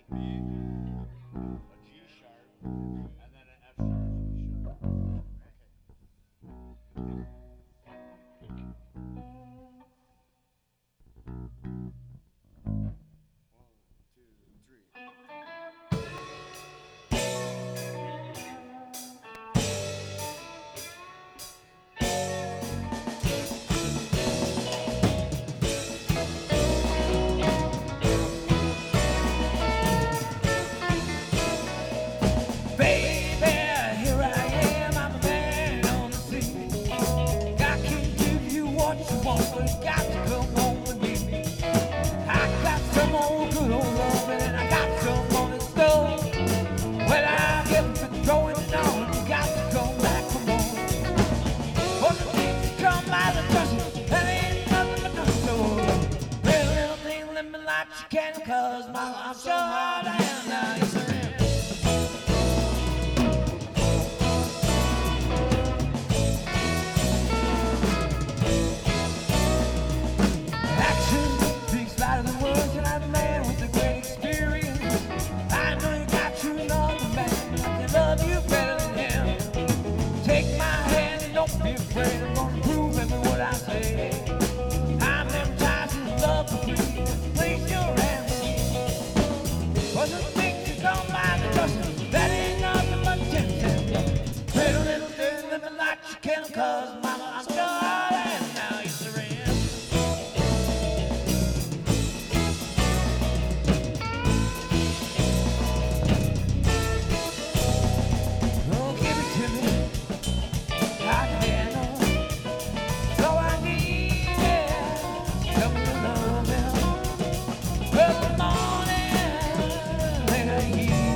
B, a G sharp, and then an F sharp. One, two, three. Baby, here I am, I'm a man on the scene. I can give you what you want, but you got to come home with me. I got some old good old loving, and I got some on the stove. Well, I get to throwing it on, you got to come back for more. For the things that come by the dozen, that ain't nothing but nothing. So, pretty little thing, let me light your candle, 'cause mama, I'm so hard I am now. Yes, I am. Action speaks louder than words, and I'm a man with a great experience. I know you got you another man, I can love you better than him. Take my hand and don't be afraid, I'm gonna prove every word I say. I'm hypnotized in love for free, place your hand on me. For the things that come by the dozen, that ain't nothing but tempting. Pretty little thing, let me light your candle, 'cause mama, I'm sure I am now, yes I am. Oh, give it to me, I can handle. So I need it, tell me you love me. Early morning, late evening.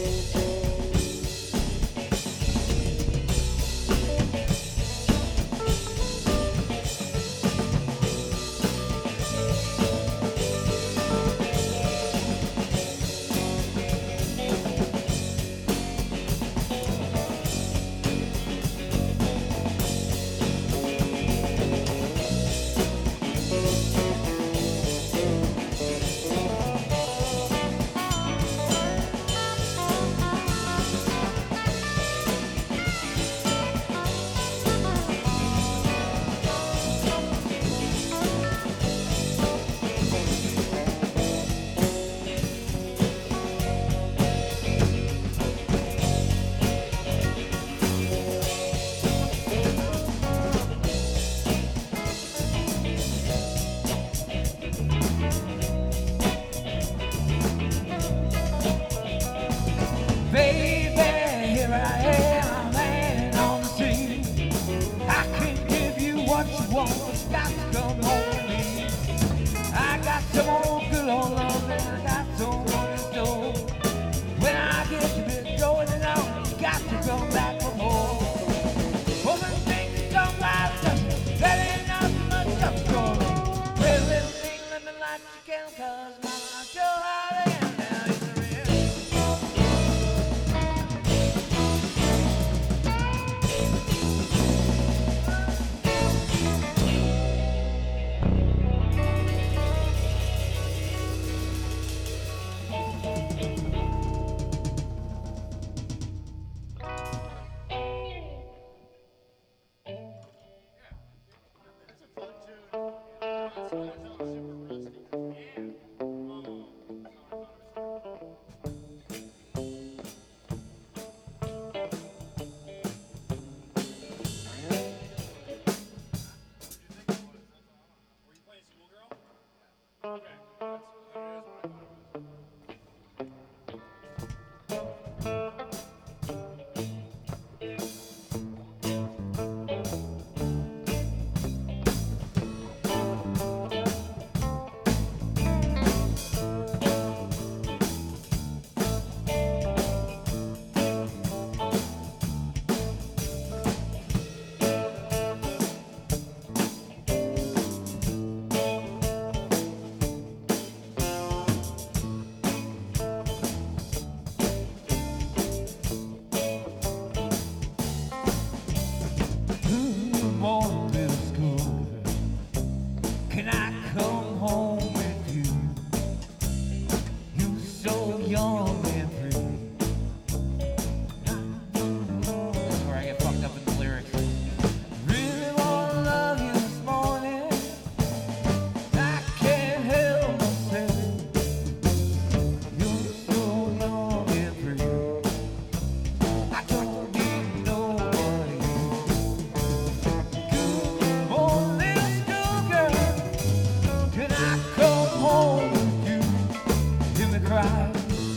Baby, here I am, laying on the sea. I can give you what you want, but you got to come home with me. I got some old good old love, and I got some on in store. When I get to be going it on, you got to come back for more. For the things that come right, that ain't nothing much up going. Well, little thing, let me light you can, cause mama, I sure how they am down in the rear. Can I come home with you? You so young and free. That's where I get fucked up in the lyrics. Really wanna love you this morning. I can't help myself. You're so young and free. I don't need nobody. Good morning, schoolgirl. Can I come home with you? Hear me cry.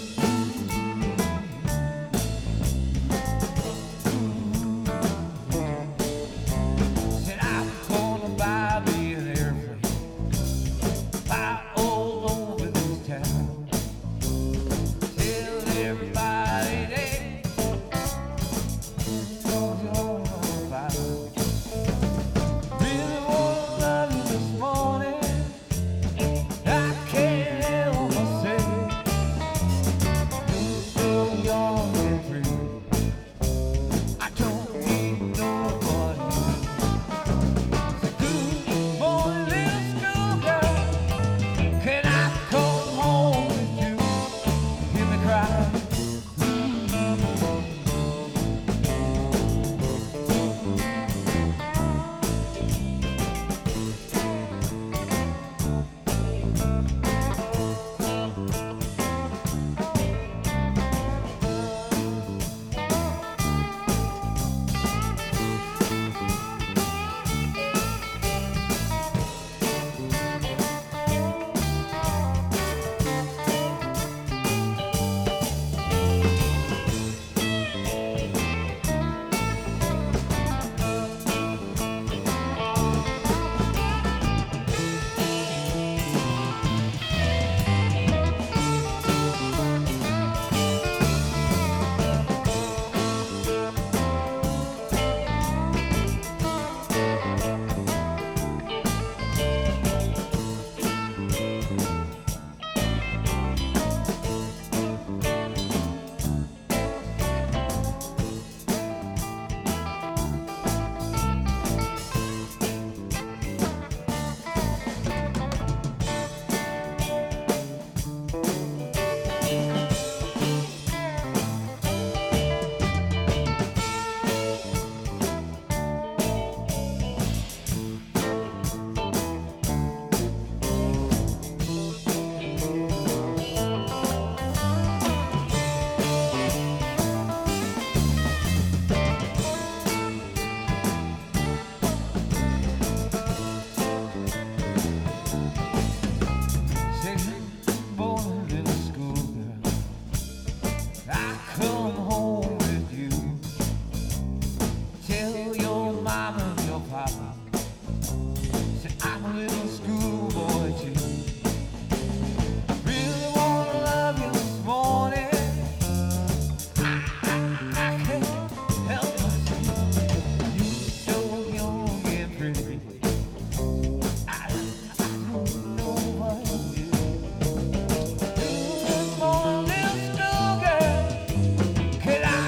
Said I'm gonna buy me an airplane, fly all over this town, tell everybody that you're on fire. Really wanna love you this morning. I can't help myself. You're so young and free. I don't need nobody. Say good morning, little schoolgirl. Can I come home with you? Hear me cry. I come home with you. Tell your mama and your papa, say I'm a little schoolboy too. Really wanna love you this morning. I can't help myself. You're so young and pretty. I don't know what to do. This morning, little girl, could I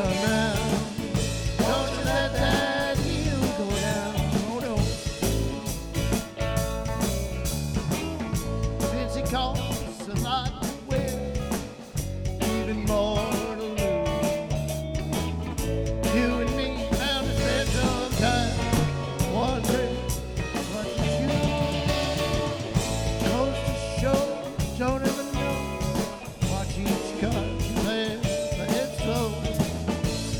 turn round. Don't you let that heel go down. Oh no. Since it costs a lot to win, even more to lose. You and me found to spend some time wondering what to choose. Goes to show, don't ever know. Watch each card you play, play it slow.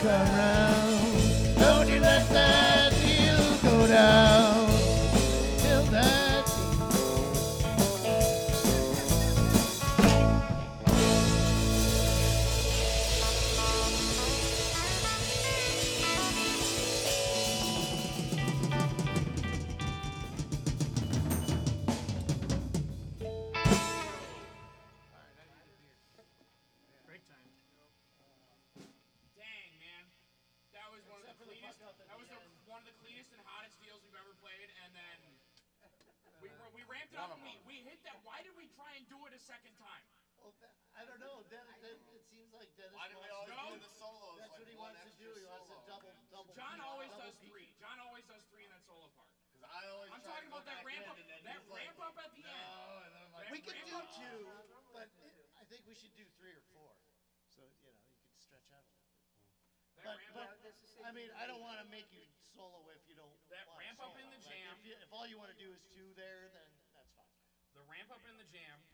come round. Don't you let that deal go down till that. Dang, man. That was one of the cleanest. That was one of the cleanest and hottest deals we've ever played, and then we ramped it up and we hit that. Why did we try and do it a second time? Well, I don't know. It seems like Dennis Why do we wants always to. do the solos? That's like what he one wants to extra do. He wants to solo? double. John always double does peak. three. John always does three in that solo part. Because I always I'm try talking to go about that back ramp in, up. and then That he's like, ramp up at the end. No, and then I'm like, We could ramp do up. two, but I think we should do 3 or 4. So you know you can stretch out a little bit. That But ramp up. I mean I don't want to make you solo if you don't. That wanna ramp up solo. in the Like, jam. if all you want to do is 2 there, then that's fine. The ramp up in the jam